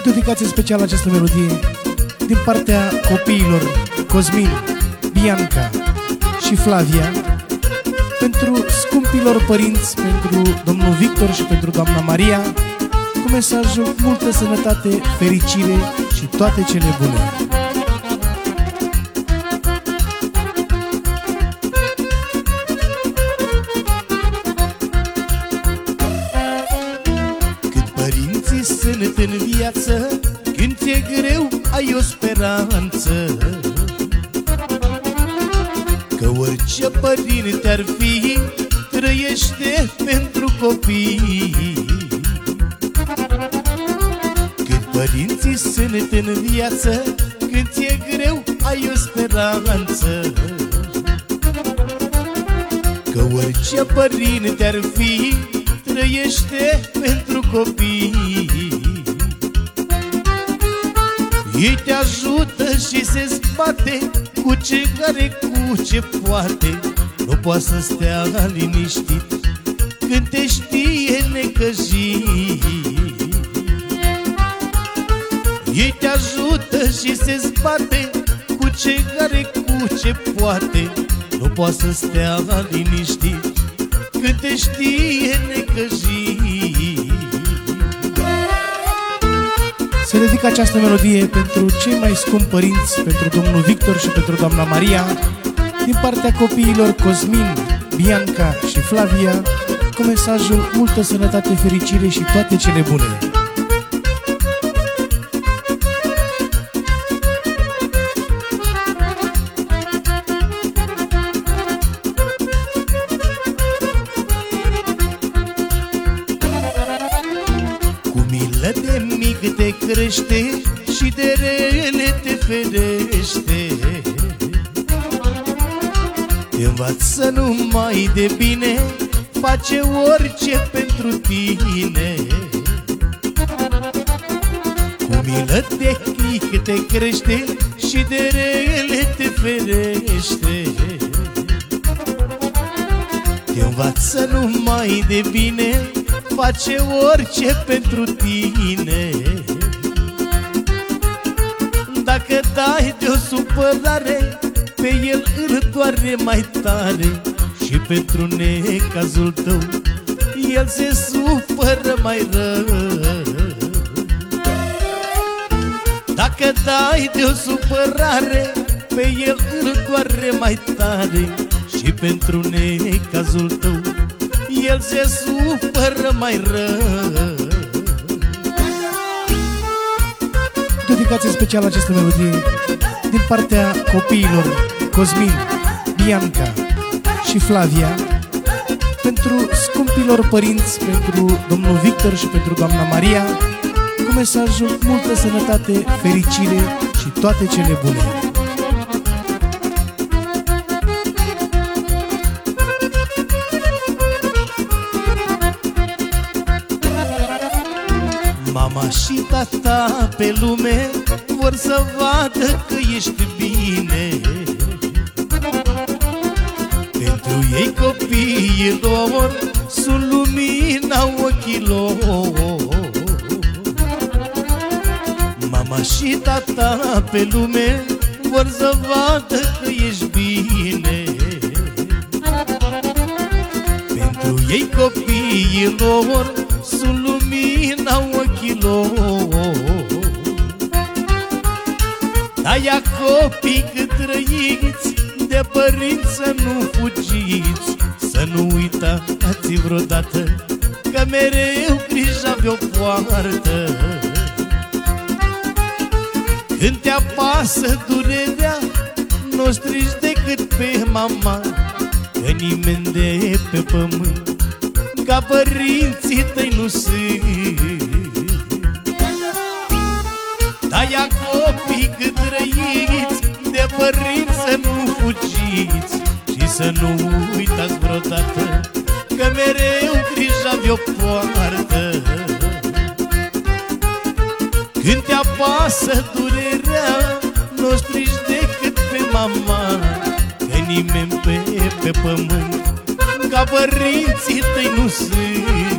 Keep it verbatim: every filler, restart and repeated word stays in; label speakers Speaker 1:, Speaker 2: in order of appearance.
Speaker 1: Dedicație specială această melodie din partea copiilor Cosmin, Bianca și Flavia, pentru scumpilor părinți, pentru domnul Victor și pentru doamna Maria, cu mesajul multă sănătate, fericire și toate cele bune.
Speaker 2: Cât părinții sunt în viață, când ți-e greu, ai o speranță, că orice părinte ar fi, trăiește pentru copii. Cât părinții sunt în viață, când ți-e greu, ai o speranță, că orice părinte ar fi, trăiește pentru copii. Ei te ajută și se zbate cu ce care, cu ce poate. Nu poate să stea liniștit când te știe necăjit. Ei te ajută și se zbate cu ce care, cu ce poate. Nu poate să stea liniștit când te știe necăjit.
Speaker 1: Se dedică această melodie pentru cei mai scumpi părinți, pentru domnul Victor și pentru doamna Maria, din partea copiilor Cosmin, Bianca și Flavia, cu mesajul multă sănătate, fericire și toate cele bune.
Speaker 2: De mic te crește și de rele te ferește. Te învață numai de bine, face orice pentru tine. Cu milă de mic te crește și de rele te ferește. Te învață numai de bine, face orice pentru tine. Dacă dai de o supărare, pe el îl doare mai tare. Și pentru necazul tău, el se supără mai rău. Dacă dai de o supărare, pe el îl doare mai tare. Și pentru necazul tău, el se supără mai rău.
Speaker 1: Dedicație specială această melodie din partea copiilor Cosmin, Bianca și Flavia, pentru scumpilor părinți, pentru domnul Victor și pentru doamna Maria, cu mesajul multă sănătate, fericire și toate cele bune.
Speaker 2: Mama și tata pe lume vor să vadă că ești bine. Pentru ei copiii lor sunt lumina ochilor. Mama și tata pe lume vor să vadă că ești bine. Pentru ei copiii lor sunt lumina ochilor. De-aia copii cât trăiți, de părinți să nu fugiți. Să nu uitați vreodată că mereu grija vi-o poartă. Când te apasă durerea, n-o strigi decât pe mama, că nimeni de pe pământ ca părinții tăi nu sunt. De-aia copii cât trăiți, de părinți să nu fugiți. Și să nu uitați vreodată că mereu grija vi-o poartă. Când te apasă durerea, n-o strigi decât pe mama, că nimeni pe, pe pământ ca părinții tăi nu sunt.